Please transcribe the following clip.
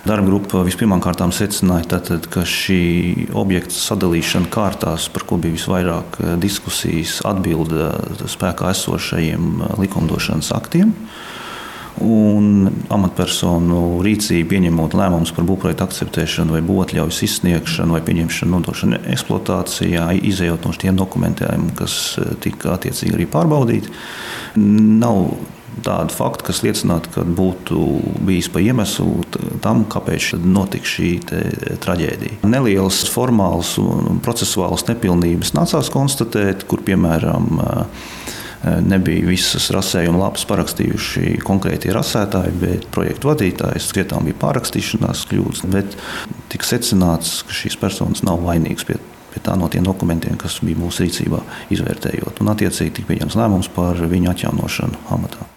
Darba grupa vispirmkārt secināja, ka šī objekta sadalīšana kārtās, par ko bija visvairāk diskusijas, atbilda spēkā esošajiem likumdošanas aktiem. Un amatpersonu rīcību pieņemot lēmumus par būvprojektu akceptēšanu vai būvatļaujas izsniegšanu vai pieņemšanu, nodošanu eksploatācijā, izējot no tiem dokumentiem, kas tika attiecīgi arī pārbaudīti. Nav tādu faktu, kas liecinātu, ka būtu bijis pa iemeslu tam, kāpēc notika šī traģēdija. Nelielas formālas un procesuālas nepilnības nācās konstatēt, kur piemēram nebija visas rasējuma lapas parakstījuši konkrētie rasētāji, bet projektu vadītājs vietām bija pārrakstīšanās kļūdas. Bet tika secināts, ka šīs personas nav vainīgas pie tā no tiem dokumentiem, kas bija mūsu rīcībā izvērtējot. Un attiecīgi tika pieņemts lēmums par viņu atjaunošanu amatā.